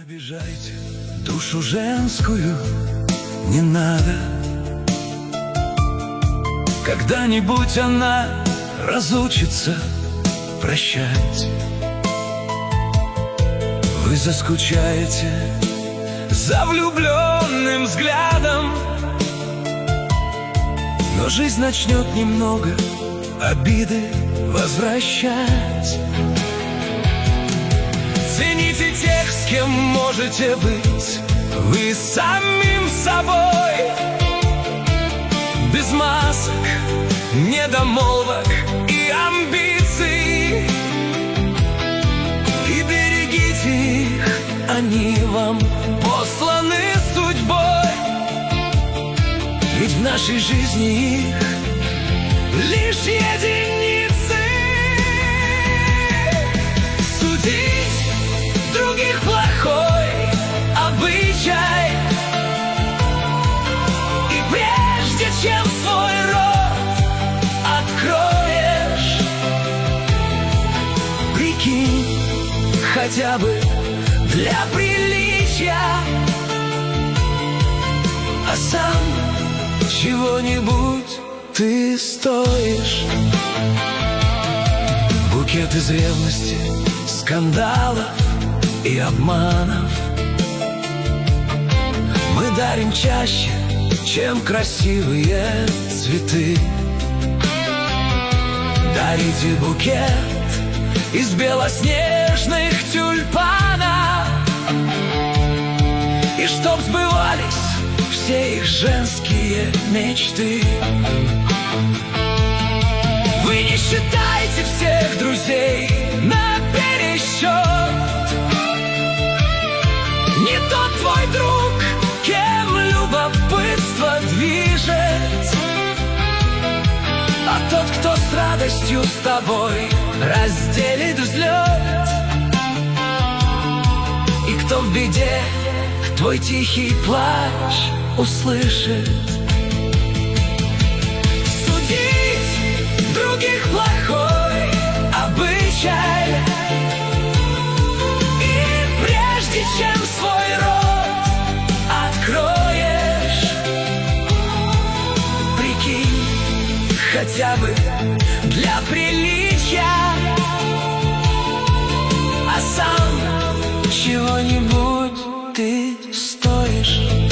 обижайте душу женскую, не надо. Когда-нибудь она разучится прощать. Вы заскучаете за влюбленным взглядом, но жизнь начнет немного обиды возвращать. Цените тех, с кем можете быть вы самим собой, без масок, недомолвок и амбиций. И берегите их, они вам посланы судьбой, ведь в нашей жизни их лишь единицы. Судить других плохой обычай, и прежде чем свой рот откроешь, прикинь хотя бы для приличия, а сам чего-нибудь ты стоишь. Букет из ревности, скандалов и обманов мы дарим чаще, чем красивые цветы. Дарите букет из белоснежных тюльпанов, и чтоб сбывались все их женские мечты. Вы не считайте всех друзей на пересчет. Не тот твой друг, кем любопытство движет, а тот, кто с радостью с тобой разделит взлет, и кто в беде твой тихий плач услышит. Судить других плохой обычай, и прежде чем свой рот откроешь, прикинь хотя бы для приличия, а сам чего-нибудь ты стоишь.